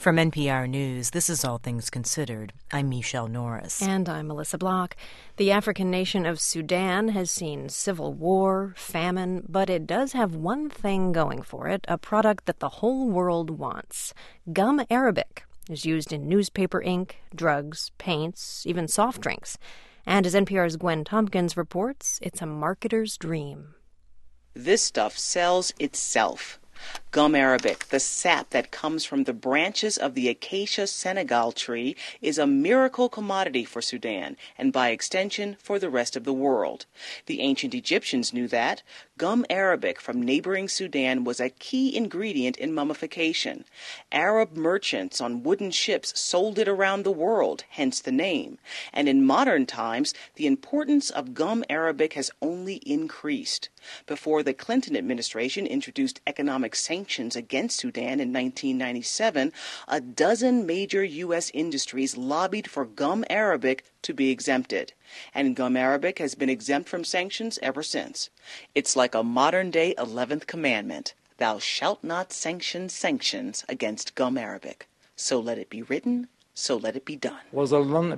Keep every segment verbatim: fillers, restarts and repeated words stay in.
From N P R News, this is All Things Considered. I'm Michelle Norris. And I'm Melissa Block. The African nation of Sudan has seen civil war, famine, but it does have one thing going for it, a product that the whole world wants. Gum arabic is used in newspaper ink, drugs, paints, even soft drinks. And as N P R's Gwen Tompkins reports, it's a marketer's dream. This stuff sells itself. Gum arabic, the sap that comes from the branches of the Acacia Senegal tree, is a miracle commodity for Sudan and by extension for the rest of the world. The ancient Egyptians knew that. Gum arabic from neighboring Sudan was a key ingredient in mummification. Arab merchants on wooden ships sold it around the world, hence the name. And in modern times, the importance of gum arabic has only increased. Before the Clinton administration introduced economic sanctions against Sudan in nineteen ninety-seven, a dozen major U S industries lobbied for gum arabic to be exempted. And gum arabic has been exempt from sanctions ever since. It's like a modern-day eleventh commandment. Thou shalt not sanction sanctions against gum arabic. So let it be written, so let it be done. That's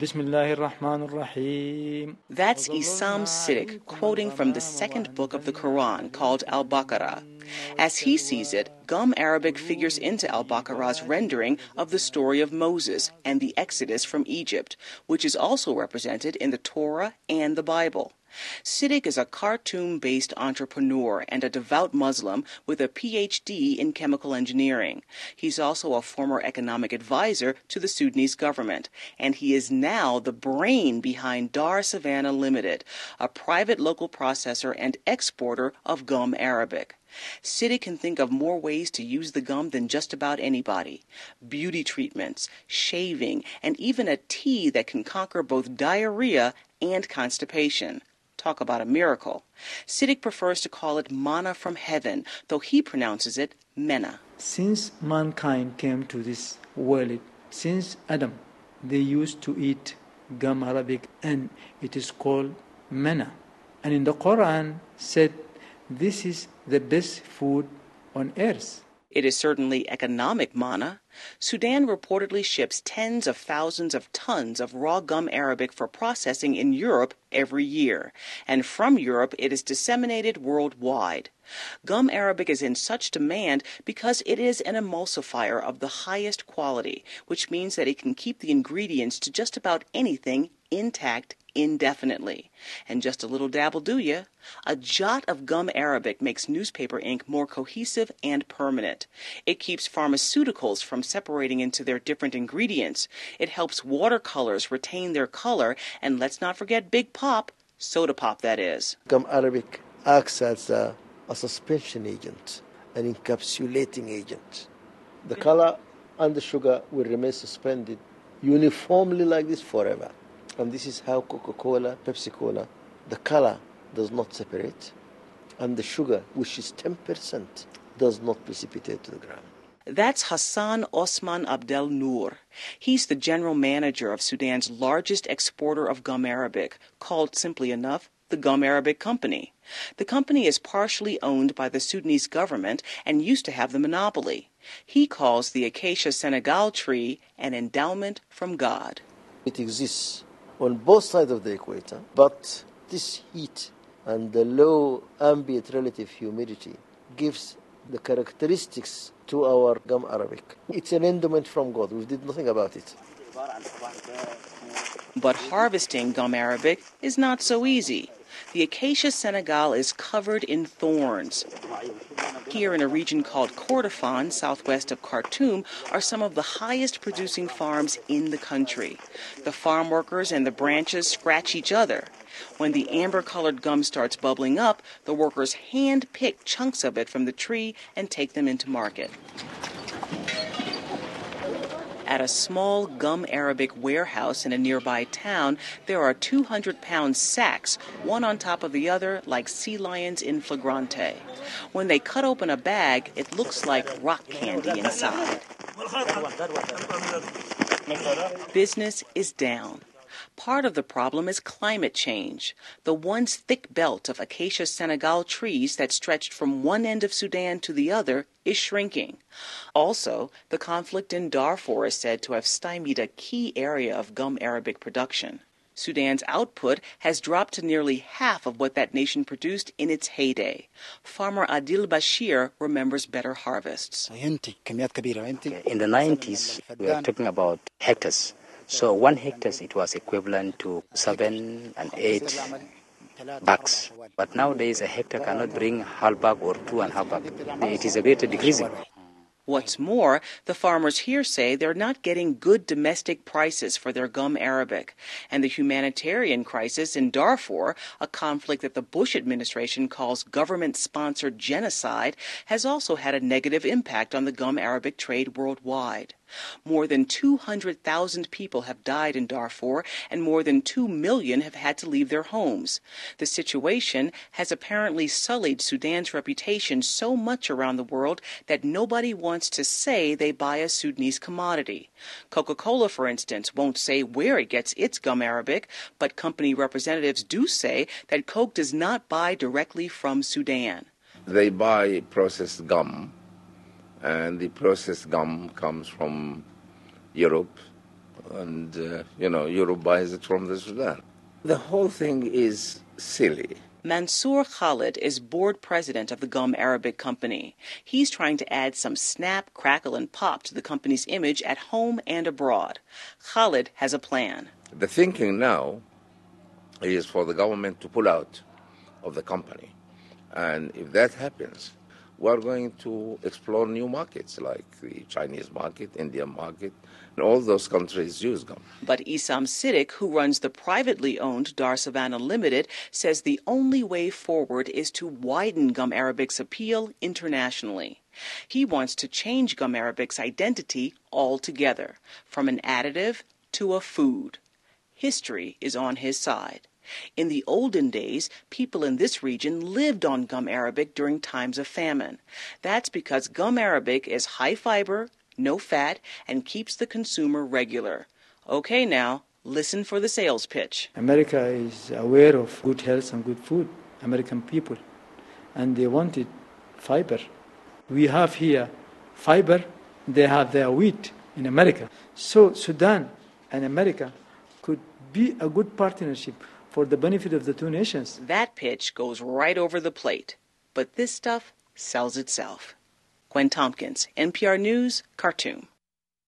Issam Siddiq quoting from the second book of the Quran called Al-Baqarah. As he sees it, gum arabic figures into Al-Baqarah's rendering of the story of Moses and the Exodus from Egypt, which is also represented in the Torah and the Bible. Siddiq is a Khartoum-based entrepreneur and a devout Muslim with a P H D in chemical engineering. He's also a former economic advisor to the Sudanese government, and he is now the brain behind Dar Savannah Limited, a private local processor and exporter of gum arabic. Siddiq can think of more ways to use the gum than just about anybody. Beauty treatments, shaving, and even a tea that can conquer both diarrhea and constipation. Talk about a miracle. Siddiq prefers to call it manna from heaven, though he pronounces it menna. Since mankind came to this world, since Adam, they used to eat gum arabic, and it is called menna. And in the Quran said, this is the best food on earth. It is certainly economic manna. Sudan reportedly ships tens of thousands of tons of raw gum arabic for processing in Europe every year, and from Europe it is disseminated worldwide. Gum arabic is in such demand because it is an emulsifier of the highest quality, which means that it can keep the ingredients to just about anything intact indefinitely. And just a little dabble do ya? A jot of gum arabic makes newspaper ink more cohesive and permanent. It keeps pharmaceuticals from separating into their different ingredients. It helps watercolors retain their color, and let's not forget Big Pop, soda pop that is. Gum arabic acts as a, a suspension agent, an encapsulating agent. The color and the sugar will remain suspended uniformly like this forever. And this is how Coca-Cola, Pepsi-Cola, the color does not separate, and the sugar, which is ten percent, does not precipitate to the ground. That's Hassan Osman Abdel Noor. He's the general manager of Sudan's largest exporter of gum arabic, called simply enough the Gum Arabic Company. The company is partially owned by the Sudanese government and used to have the monopoly. He calls the Acacia Senegal tree an endowment from God. It exists on both sides of the equator, but this heat and the low ambient relative humidity gives the characteristics to our gum arabic. It's an endowment from God. We did nothing about it. But harvesting gum arabic is not so easy. The Acacia Senegal is covered in thorns. Here in a region called Kordofan, southwest of Khartoum, are some of the highest producing farms in the country. The farm workers and the branches scratch each other. When the amber-colored gum starts bubbling up, the workers hand-pick chunks of it from the tree and take them into market. At a small gum arabic warehouse in a nearby town, there are two hundred pound sacks, one on top of the other like sea lions in flagrante. When they cut open a bag, it looks like rock candy inside. Business is down. Part of the problem is climate change. The once thick belt of Acacia Senegal trees that stretched from one end of Sudan to the other is shrinking. Also, the conflict in Darfur is said to have stymied a key area of gum arabic production. Sudan's output has dropped to nearly half of what that nation produced in its heyday. Farmer Adil Bashir remembers better harvests. In the nineties, we were talking about hectares. So one hectare, it was equivalent to seven and eight bags. But nowadays, a hectare cannot bring half bag or two and half bag. It is a bit decreasing. What's more, the farmers here say they're not getting good domestic prices for their gum arabic. And the humanitarian crisis in Darfur, a conflict that the Bush administration calls government-sponsored genocide, has also had a negative impact on the gum arabic trade worldwide. More than two hundred thousand people have died in Darfur, and more than two million have had to leave their homes. The situation has apparently sullied Sudan's reputation so much around the world that nobody wants to say they buy a Sudanese commodity. Coca-Cola, for instance, won't say where it gets its gum arabic, but company representatives do say that Coke does not buy directly from Sudan. They buy processed gum. And the processed gum comes from Europe, and, uh, you know, Europe buys it from the Sudan. The whole thing is silly. Mansour Khalid is board president of the Gum Arabic Company. He's trying to add some snap, crackle, and pop to the company's image at home and abroad. Khalid has a plan. The thinking now is for the government to pull out of the company. And if that happens, we're going to explore new markets like the Chinese market, Indian market, and all those countries use gum. But Isam Siddiq, who runs the privately owned Dar Savannah Limited, says the only way forward is to widen gum arabic's appeal internationally. He wants to change gum arabic's identity altogether, from an additive to a food. History is on his side. In the olden days, people in this region lived on gum arabic during times of famine. That's because gum arabic is high fiber, no fat, and keeps the consumer regular. Okay, now, listen for the sales pitch. America is aware of good health and good food, American people, and they wanted fiber. We have here fiber, they have their wheat in America. So Sudan and America could be a good partnership for the benefit of the two nations. That pitch goes right over the plate, but this stuff sells itself. Gwen Tompkins, N P R News, Khartoum.